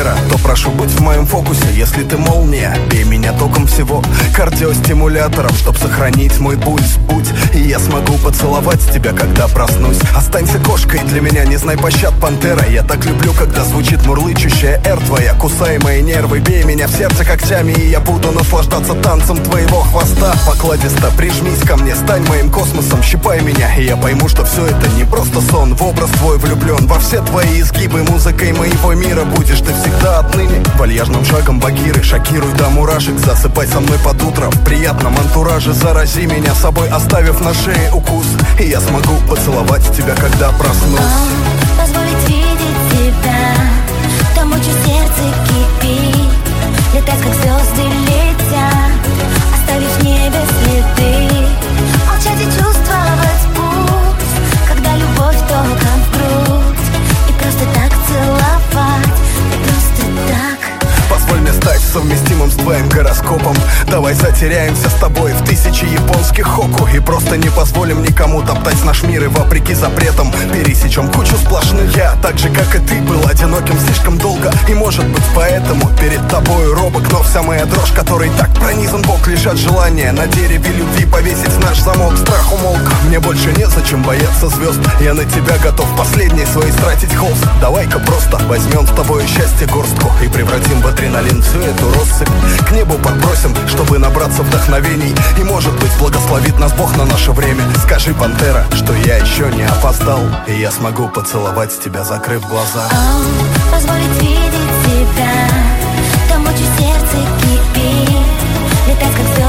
пантера, то прошу быть в моем фокусе. Если ты молния, бей меня током всего кардиостимулятором, чтоб сохранить мой пульс. Будь, и я смогу поцеловать тебя, когда проснусь. Останься кошкой для меня, не знай пощад, пантера. Я так люблю, когда звучит мурлычущая «Р» твоя. Кусай мои нервы, бей меня в сердце когтями, и я буду наслаждаться танцем твоего хвоста. Покладисто прижмись ко мне, стань моим космосом, щипай меня, и я пойму, что все это не просто сон. В образ твой влюблен, во все твои изгибы. Музыкой моего мира будешь ты всегда отныне. Вальяжным шагом багиры, шокируй до мурашек. Засыпай со мной под утро в приятном антураже. Зарази меня собой, оставив на шее укус, и я смогу поцеловать тебя, когда проснусь. Позволить видеть тебя, там очень сердце кипит. Летать, как звезды летят, оставив в небе следы. Молчать и чувствовать путь, когда любовь током в грудь. И просто так целовать, и просто так. Позволь мне стать совместимым с твоим гороскопом. Давай затеряемся с тобой в 1000 японских хоку, и просто не позволим никому топтать наш мир, и вопреки запретам пересечем кучу сплошных. Я, так же как и ты, был одиноким слишком долго, и может быть поэтому перед тобой робок. Но вся моя дрожь, которой так пронизан бок, лишь от желания на дереве любви повесить наш замок. Страх умолк, мне больше незачем бояться звезд. Я на тебя готов последний свой стратить холст. Давай-ка просто возьмем с тобой счастье горстку и превратим в адреналин всю эту россыпь. К небу подбросим, чтобы набраться вдохновений, и может быть благословит нас Бог на наше время. Скажи, пантера, что я еще не опоздал, и я смогу поцеловать тебя, закрыв глаза. Позволить видеть тебя, там очень сердце кипит. Летать, как